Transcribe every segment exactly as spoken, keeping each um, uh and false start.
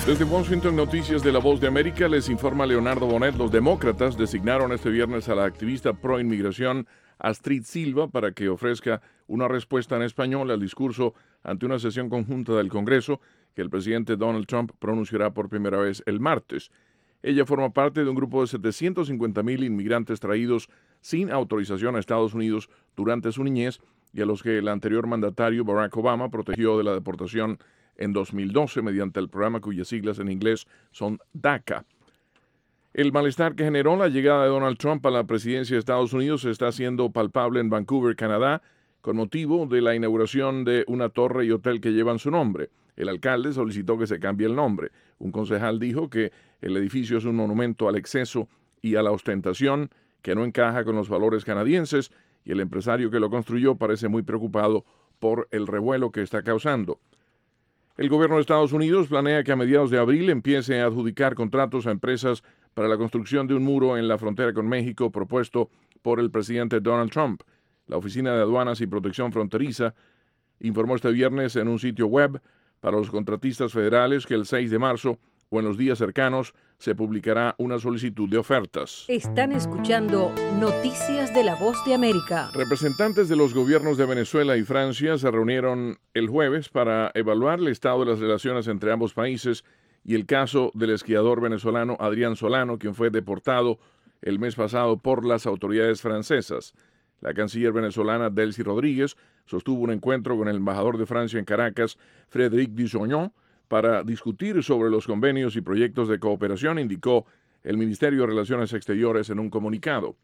Desde Washington, Noticias de la Voz de América, les informa Leonardo Bonet. Los demócratas designaron este viernes a la activista pro-inmigración Astrid Silva para que ofrezca una respuesta en español al discurso ante una sesión conjunta del Congreso que el presidente Donald Trump pronunciará por primera vez el martes. Ella forma parte de un grupo de setecientos cincuenta mil inmigrantes traídos sin autorización a Estados Unidos durante su niñez y a los que el anterior mandatario Barack Obama protegió de la deportación en dos mil doce mediante el programa cuyas siglas en inglés son DACA. El malestar que generó la llegada de Donald Trump a la presidencia de Estados Unidos se está haciendo palpable en Vancouver, Canadá, con motivo de la inauguración de una torre y hotel que llevan su nombre. El alcalde solicitó que se cambie el nombre. Un concejal dijo que el edificio es un monumento al exceso y a la ostentación que no encaja con los valores canadienses, y el empresario que lo construyó parece muy preocupado por el revuelo que está causando. El gobierno de Estados Unidos planea que a mediados de abril empiece a adjudicar contratos a empresas para la construcción de un muro en la frontera con México propuesto por el presidente Donald Trump. La Oficina de Aduanas y Protección Fronteriza informó este viernes en un sitio web para los contratistas federales que el seis de marzo o en los días cercanos se publicará una solicitud de ofertas. Están escuchando Noticias de la Voz de América. Representantes de los gobiernos de Venezuela y Francia se reunieron el jueves para evaluar el estado de las relaciones entre ambos países y el caso del esquiador venezolano Adrián Solano, quien fue deportado el mes pasado por las autoridades francesas. La canciller venezolana Delcy Rodríguez sostuvo un encuentro con el embajador de Francia en Caracas, Frédéric Dusognon, para discutir sobre los convenios y proyectos de cooperación, indicó el Ministerio de Relaciones Exteriores en un comunicado.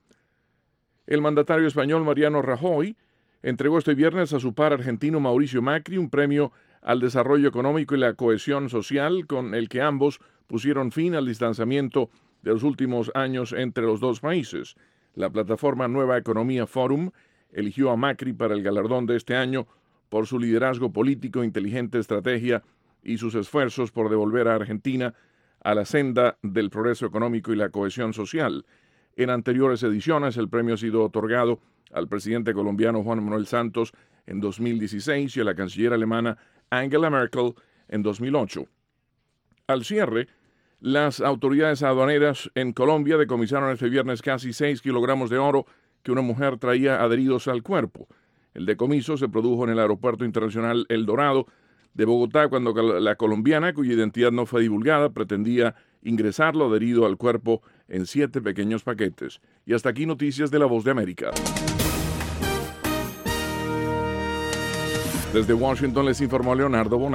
El mandatario español Mariano Rajoy entregó este viernes a su par argentino Mauricio Macri un premio al desarrollo económico y la cohesión social con el que ambos pusieron fin al distanciamiento de los últimos años entre los dos países. La plataforma Nueva Economía Forum eligió a Macri para el galardón de este año por su liderazgo político, inteligente estrategia y sus esfuerzos por devolver a Argentina a la senda del progreso económico y la cohesión social. En anteriores ediciones, el premio ha sido otorgado al presidente colombiano Juan Manuel Santos en dos mil dieciséis y a la canciller alemana Angela Merkel en dos mil ocho. Al cierre, las autoridades aduaneras en Colombia decomisaron este viernes casi seis kilogramos de oro que una mujer traía adheridos al cuerpo. El decomiso se produjo en el Aeropuerto Internacional El Dorado de Bogotá cuando la colombiana, cuya identidad no fue divulgada, pretendía ingresarlo adherido al cuerpo en siete pequeños paquetes. Y hasta aquí Noticias de la Voz de América. Desde Washington les informó Leonardo Bonet.